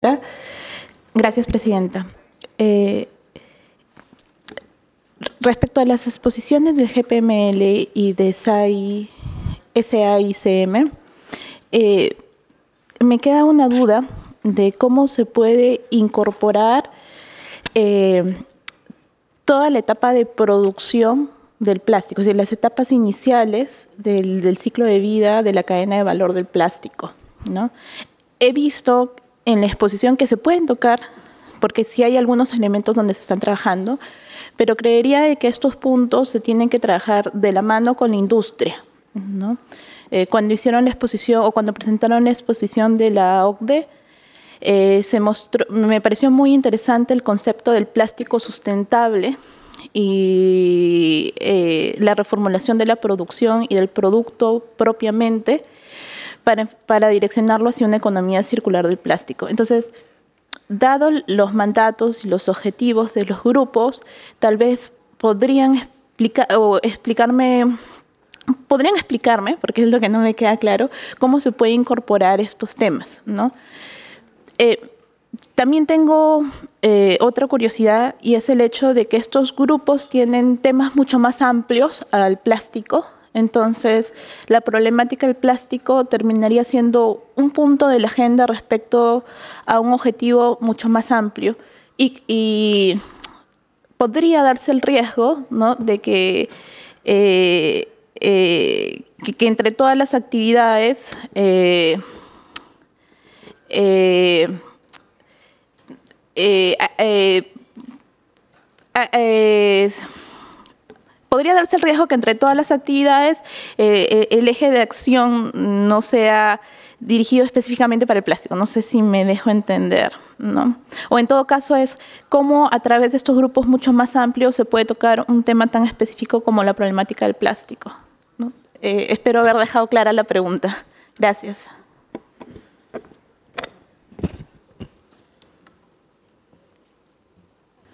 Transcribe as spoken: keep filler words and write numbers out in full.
Gracias, Presidenta. Eh, respecto a las exposiciones del G P M L y de S A I C M, eh, me queda una duda de cómo se puede incorporar eh, toda la etapa de producción del plástico, es decir, las etapas iniciales del, del ciclo de vida de la cadena de valor del plástico, ¿no? He visto en la exposición que se pueden tocar, porque sí hay algunos elementos donde se están trabajando, pero creería que estos puntos se tienen que trabajar de la mano con la industria, ¿no? Eh, cuando hicieron la exposición o cuando presentaron la exposición de la O C D E, eh, se mostró, me pareció muy interesante el concepto del plástico sustentable y eh, la reformulación de la producción y del producto propiamente para, para direccionarlo hacia una economía circular del plástico. Entonces, dado los mandatos y los objetivos de los grupos, tal vez podrían explicar o explicarme, podrían explicarme, porque es lo que no me queda claro, cómo se puede incorporar estos temas, ¿no? Eh, también tengo eh, otra curiosidad y es el hecho de que estos grupos tienen temas mucho más amplios al plástico. Entonces, la problemática del plástico terminaría siendo un punto de la agenda respecto a un objetivo mucho más amplio. Y, y podría darse el riesgo, ¿no?, de que, eh, eh, que, que entre todas las actividades eh, eh, eh, eh, eh, podría darse el riesgo que entre todas las actividades eh, el eje de acción no sea dirigido específicamente para el plástico. No sé si me dejo entender, ¿no? O en todo caso es cómo a través de estos grupos mucho más amplios se puede tocar un tema tan específico como la problemática del plástico, ¿no? Eh, espero haber dejado clara la pregunta. Gracias.